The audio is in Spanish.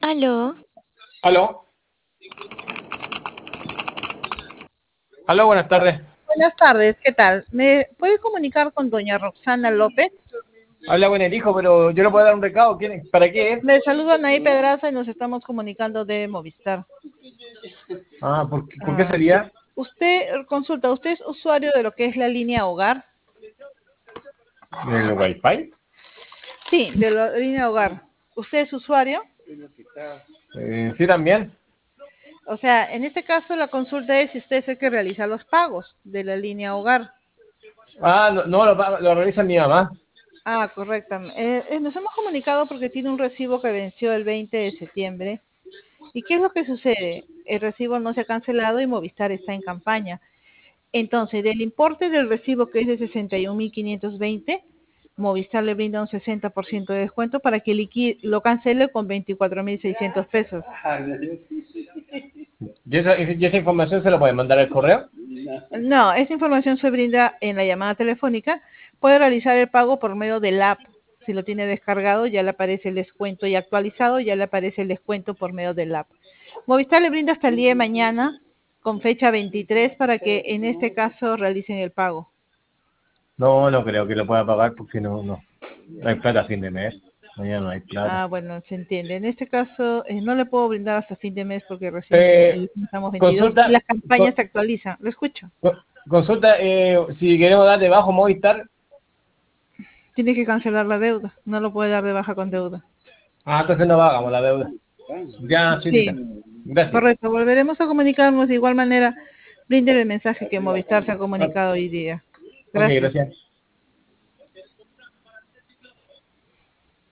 Aló, Aló, aló, buenas tardes. Buenas tardes, ¿qué tal? ¿Me puede comunicar con doña Roxana López? Habla con el hijo, pero yo no puedo dar un recado. ¿Para qué es? Le saludo a Naí Pedraza y nos estamos comunicando de Movistar. Ah, ¿por qué Sí. sería? ¿Usted es usuario de lo que es la línea hogar? ¿El Wi-Fi? Sí, de la línea hogar. ¿Usted es usuario? Sí, también. O sea, en este caso la consulta es si usted es el que realiza los pagos de la línea hogar. Ah, no, no, lo realiza mi mamá. Ah, correcto. Nos hemos comunicado porque tiene un recibo que venció el 20 de septiembre. ¿Y qué es lo que sucede? El recibo no se ha cancelado y Movistar está en campaña. Entonces, del importe del recibo que es de 61.520, Movistar le brinda un 60% de descuento para que lo cancele con 24.600 pesos. ¿Y esa información se la pueden mandar al correo? No, esta información se brinda en la llamada telefónica. Puede realizar el pago por medio del app. Si lo tiene descargado, ya le aparece el descuento, y actualizado, ya le aparece el descuento por medio del app. Movistar le brinda hasta el día de mañana, con fecha 23, para que en este caso realicen el pago. No, no creo que lo pueda pagar porque no hay plata a fin de mes. Mañana no hay plata. Ah, bueno, se entiende. En este caso, no le puedo brindar hasta fin de mes porque recién Eh, estamos 22 y consulta, las campañas co- se actualizan. Lo escucho. consulta, si queremos dar de bajo Movistar. Tiene que cancelar la deuda. No lo puede dar de baja con deuda. Ah, entonces no pagamos la deuda. Ya, señorita. Sí, Gracias. correcto. Volveremos a comunicarnos de igual manera. Brinde el mensaje que Movistar se ha Ok, comunicado hoy día. ok, Gracias. gracias.